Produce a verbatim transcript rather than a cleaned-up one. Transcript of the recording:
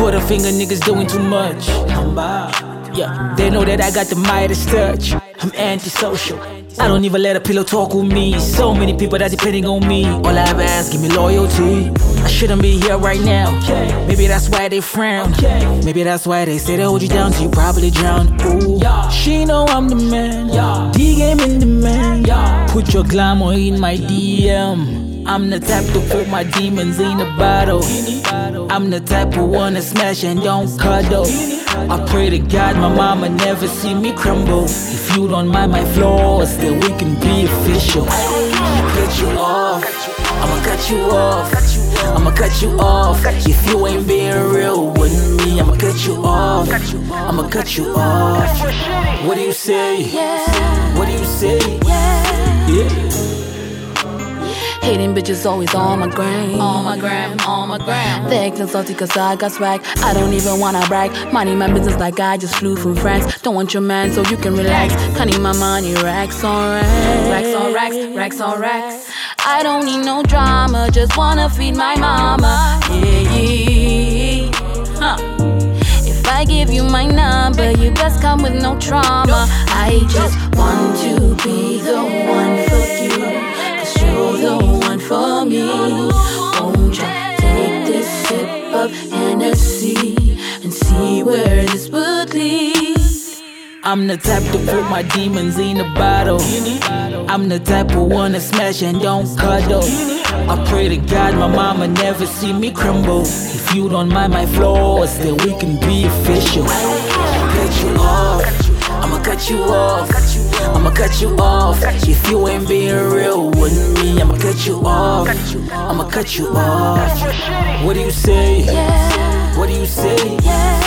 Put a finger, niggas doing too much. Yeah, they know that I got the Midas touch. I'm antisocial. I don't even let a pillow talk with me. So many people that depending on me. All I ever ask, give me loyalty. I shouldn't be here right now. Maybe that's why they frown. Maybe that's why they say they hold you down till you probably drown. Ooh, she know I'm the man. D game in the man. Put your glamour in my D M. I'm the type to put my demons in a bottle. I'm the type who wanna smash and don't cuddle. I pray to God my mama never see me crumble. If you don't mind my flaws, then we can be official. I'ma cut you off. I'ma cut you off. I'ma cut you off. If you ain't being real with me, I'ma cut you off. I'ma cut you off. What do you say? What do you say? Yeah. Hating bitches always on my gram, on my gram, on my gram. They acting salty cause I got swag. I don't even wanna brag. Money my business like I just flew from France. Don't want your man so you can relax. Counting my money, racks on racks, racks on racks, racks on racks. I don't need no drama, just wanna feed my mama. Yeah, yeah. Huh. If I give you my number, you best come with no trauma. I just want to be the one for you. You're the one for me. Won't you take this sip of Hennessy and see where this would lead? I'm the type to put my demons in a bottle. I'm the type who wanna smash and don't cuddle. I pray to God my mama never see me crumble. If you don't mind my flaws, then we can be official. I'ma cut you off. I'ma cut you off. I'ma cut you off. If you ain't being real with me, I'ma cut you off. I'ma cut you off. What do you say? What do you say?